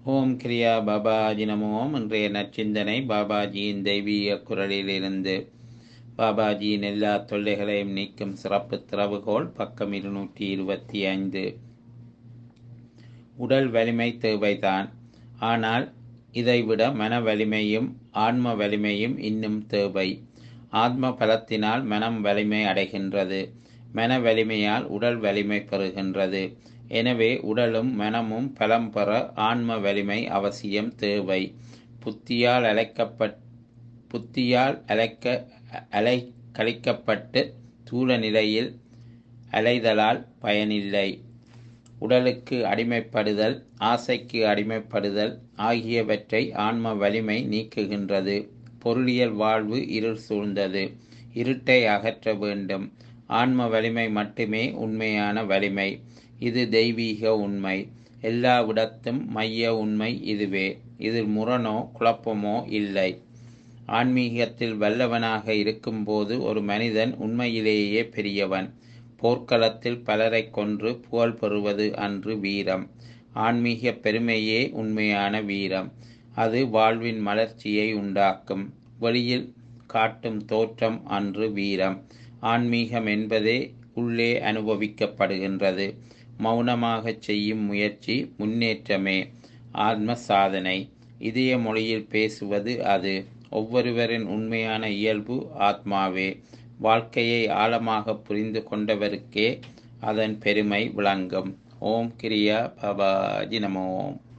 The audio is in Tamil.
ஓம் கிரியா பாபாஜி நமோ. இன்றைய நற்சிந்தனை பாபாஜியின் தெய்வீக குரலிலிருந்து. பாபாஜியின் எல்லா தொல்லைகளையும் நீக்கும் சிறப்பு திறவுகோல், பக்கம் 225. உடல் வலிமை தேவைதான், ஆனால் இதைவிட மன வலிமையும் ஆன்ம வலிமையும் இன்னும் தேவை. ஆத்ம பலத்தினால் மனம் வலிமை அடைகின்றது, மன வலிமையால் உடல் வலிமை பெறுகின்றது. எனவே உடலும் மனமும் பலம் பெற ஆன்ம வலிமை அவசியம் தேவை. புத்தியால் அலைக்கழிக்கப்பட்டு தூள நிலையில் அலைதலால் பயனில்லை. உடலுக்கு அடிமைப்படுதல், ஆசைக்கு அடிமைப்படுதல் ஆகியவற்றை ஆன்ம வலிமை நீக்குகின்றது. பொருளியல் வாழ்வு இருள் சூழ்ந்தது, இருட்டை அகற்ற வேண்டும். ஆன்ம வலிமை மட்டுமே உண்மையான வலிமை. இது தெய்வீக உண்மை, எல்லாவிடத்தும் மைய உண்மை இதுவே. இதில் முரணோ குழப்பமோ இல்லை. ஆன்மீகத்தில் வல்லவனாக இருக்கும்போது ஒரு மனிதன் உண்மையிலேயே பெரியவன். போர்க்களத்தில் பலரை கொன்று புகழ் பெறுவது அன்று வீரம். ஆன்மீக பெருமையே உண்மையான வீரம். அது வாழ்வின் மலர்ச்சியை உண்டாக்கும். வெளியில் காட்டும் தோற்றம் அன்று வீரம். ஆன்மீகம் என்பதே உள்ளே அனுபவிக்கப்படுகின்றது. மௌனமாகச் செய்யும் முயற்சி முன்னேற்றமே ஆத்ம சாதனை. இதய மொழியில் பேசுவது அது. ஒவ்வொருவரின் உண்மையான இயல்பு ஆத்மாவே. வாழ்க்கையை ஆழமாக புரிந்து கொண்டவருக்கே அதன் பெருமை விளங்கும். ஓம் கிரியா பாபாஜி நமோ.